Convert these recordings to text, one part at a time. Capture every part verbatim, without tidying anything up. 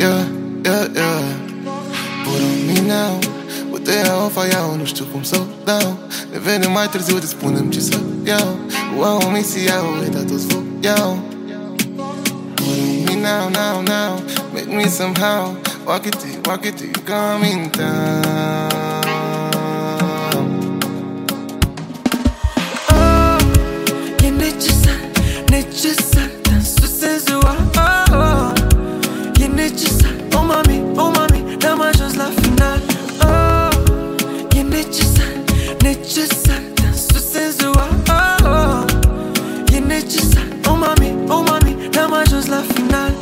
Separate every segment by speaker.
Speaker 1: yeah, yeah, yeah. Put on me now, uite iau, fa iau, nu știu cum să o dau. Ne vedem mai târziu, te spunem ce să iau. Wow, mi se iau, e dat toți vă iau. Put on me now, now, now, make me somehow. Walk it till you, walk it till you come in town.
Speaker 2: Necesar, danço sensual, oh, oh. E necesar, oh mami, oh mami, n-am ajuns la final, oh. E necesar, necesar, danço sensual, oh, oh. E necesar, oh mami, oh mami, n-am ajuns la final.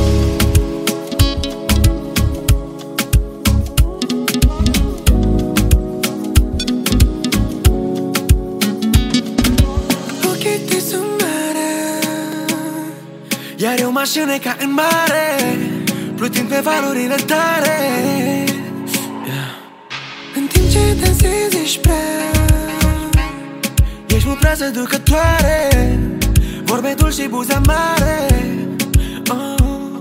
Speaker 2: Iar eu mașină ca în mare, plutind pe valurile tare, yeah. În timp ce dansezi ești prea, ești mult prea seducătoare, vorbe dulci și buze amare, oh.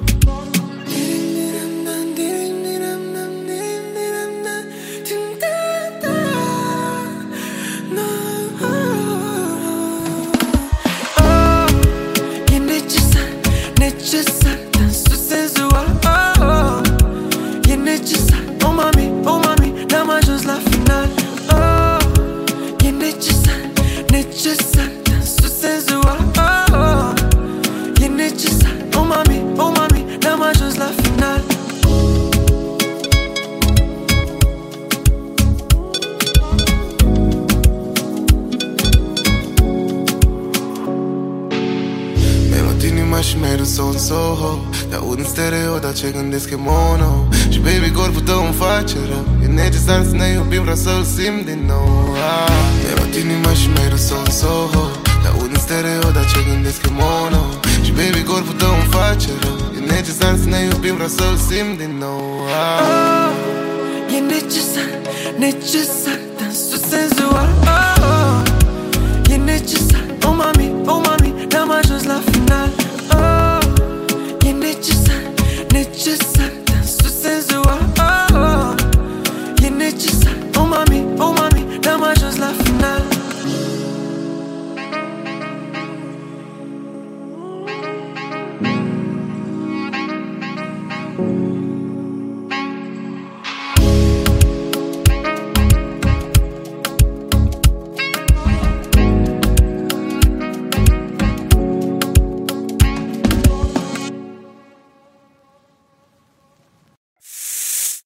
Speaker 2: Necesar, danço sensual, oh, oh. E necesar, oh mami, oh mami, n-am ajuns la final, oh. E necesar, necesar, danço sensual, oh, oh. E necesar, oh mami, oh mami, n-am ajuns la final.
Speaker 1: Inima și mereu soul în Soho. Te aud în stereo, dar ce gândesc e mono. Și baby, corpul tău îmi face rău. E necesar să ne iubim, vreau să-l simt din nou, ah. Mi-a inima și mereu soul în Soho. Te aud în stereo, dar ce gândesc e mono. Și baby, corpul tău îmi face rău. E necesar să ne iubim, vreau să-l simt din nou, ah.
Speaker 2: Oh, e necesar, necesar, dansul sensual, oh.